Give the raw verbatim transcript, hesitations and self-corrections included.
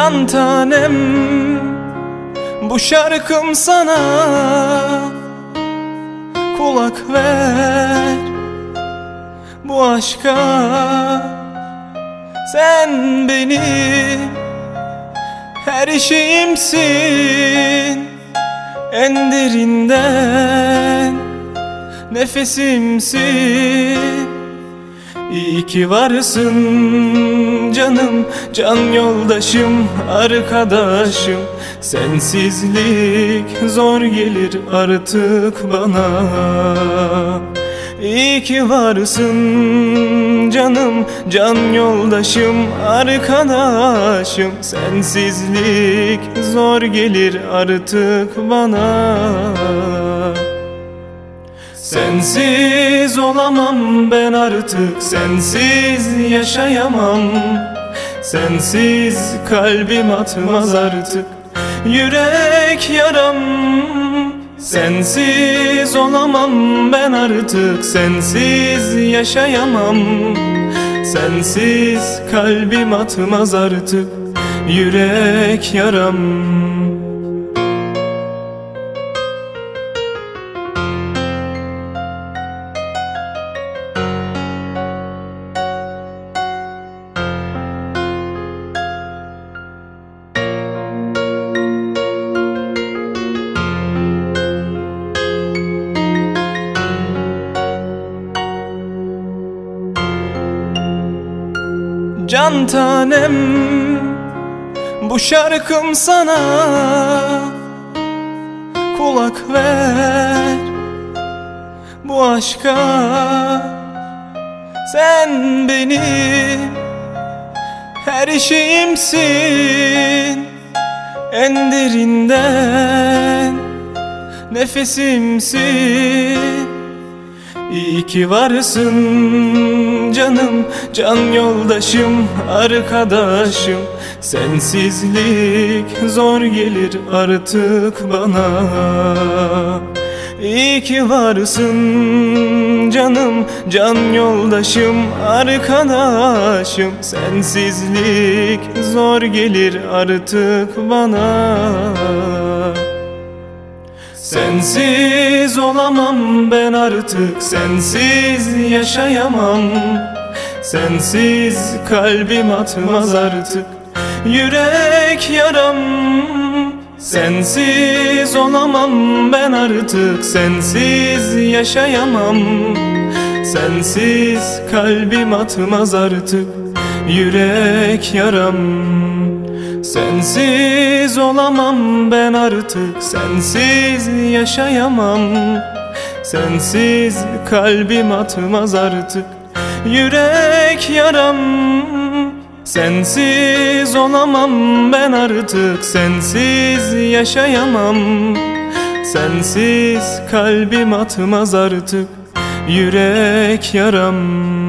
Can tanem, bu şarkım sana, kulak ver bu aşka. Sen benim her şeyimsin, en derinden nefesimsin. İyi ki varsın canım, can yoldaşım, arkadaşım. Sensizlik zor gelir artık bana. İyi ki varsın canım, can yoldaşım, arkadaşım. Sensizlik zor gelir artık bana. Sensiz olamam ben artık, sensiz yaşayamam. Sensiz kalbim atmaz artık yürek yaram. Sensiz olamam ben artık, sensiz yaşayamam. Sensiz kalbim atmaz artık yürek yaram. Can tanem, bu şarkım sana, kulak ver bu aşka. Sen benim her şeyimsin, en derinden nefesimsin. İyi ki varsın canım, can yoldaşım, arkadaşım. Sensizlik zor gelir artık bana. İyi ki varsın canım, can yoldaşım, arkadaşım. Sensizlik zor gelir artık bana. Sensiz olamam ben artık, sensiz yaşayamam. Sensiz kalbim atmaz artık yürek yaram. Sensiz olamam ben artık, sensiz yaşayamam. Sensiz kalbim atmaz artık yürek yaram. Sensiz olamam ben artık, sensiz yaşayamam. Sensiz kalbim atmaz artık yürek yaram. Sensiz olamam ben artık, sensiz yaşayamam. Sensiz kalbim atmaz artık yürek yaram.